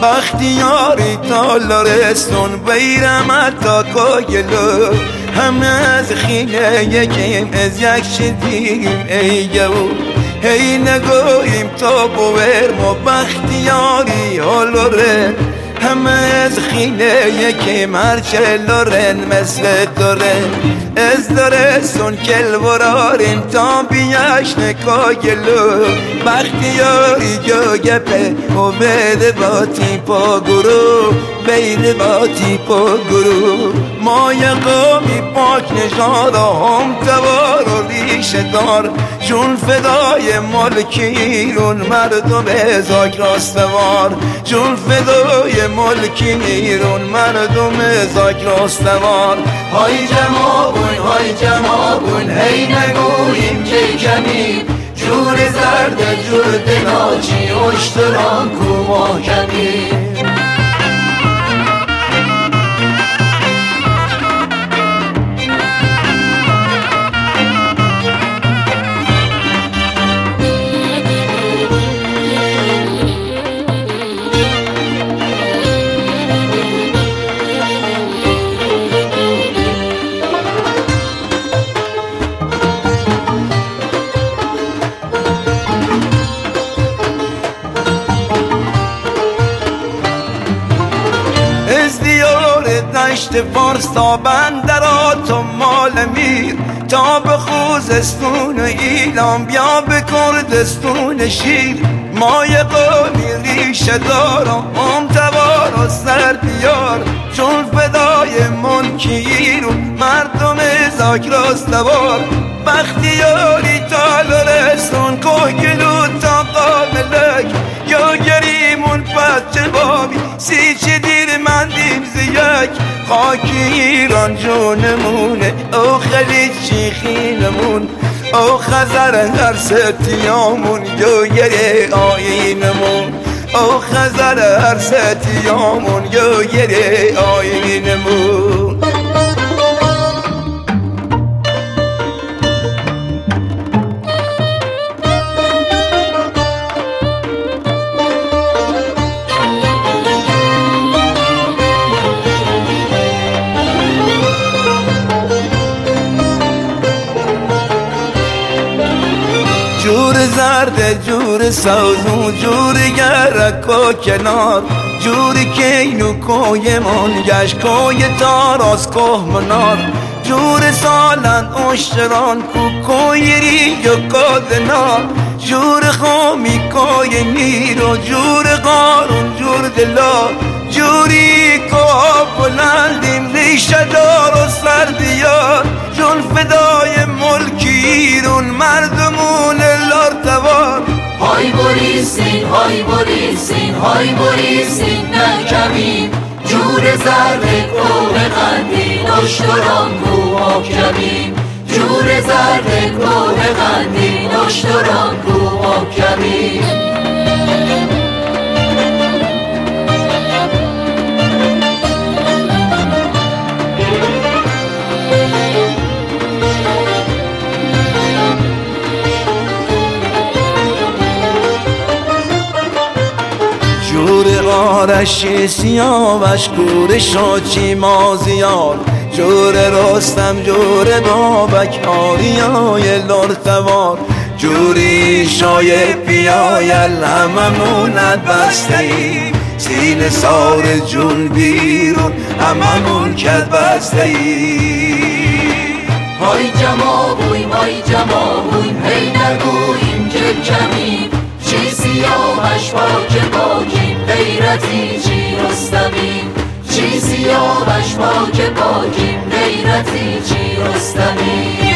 بختیاری تا لرستون بیرم تا کاگلو همه از خینه یکیم از یک شدیم ای گو هی نگویم تا بویر ما بختیاری ها لره همه از خینه یکیم هرچه لرن مثل دارن از درستون کل براریم تا بیش نکاگلو بختیاری جو گپه و بده باتی پا گرو بید باتی پا گرو ما یه قومی پاک نژاد هم توار و ریشه دار چون فدای ملک ایران مردم زاک راستوار چون فدای ملک ایران مردم زاک راستوار های جمابون هی نگوییم که کمیم جور زرد جور دلاچی اشتران کو محکمیم دشت فارس تا بندرات و مال میر تا به خوزستون ایلام بیا به کردستون شیر ما یه قومی ریشه دارم هم توار و سر بیار چون فدای ملک ایران مردم زاک راستوار بختیاری تا لرستون کوگلو تا قاملک یا گریمون بچه بابی سی چه دیر مندیم زیک خاک ایران جونمونه او خلیج شیخینمون او خزر هر ستیامون گوگره آینمون او خزر هر ستیامون گوگره آینمون جور زرد جور سوزون جور گرک و کنار جور کینو کوی من گشت کوی تاراس کوه منار جور سالن اشتران کوی ریگ و کادنار جور خامی کوی نیر و جور قارون جور دلا جوری کوه بلندیم ریشه دار و سر بیار جون فدای ملک ایران مردمون لارتوار های بریسین نکمیم جور زرد کوه قندیل اشتران کو محکمیم جور زرد کوه قندیل اشتران کو محکمیم جور آرشی سیاوش گور شاچی مازیار جور رستم جور بابک آریای لرتوار جوری شای پیایل هممونت بسته ای سینه سار جون بیرون هممون کد بسته ای های جمابویم هی نگوییم که کمیم چی سیاوش پاکیم غیرتی چی رستمیم چی سیاوش پاکیم غیرتی چی رستمیم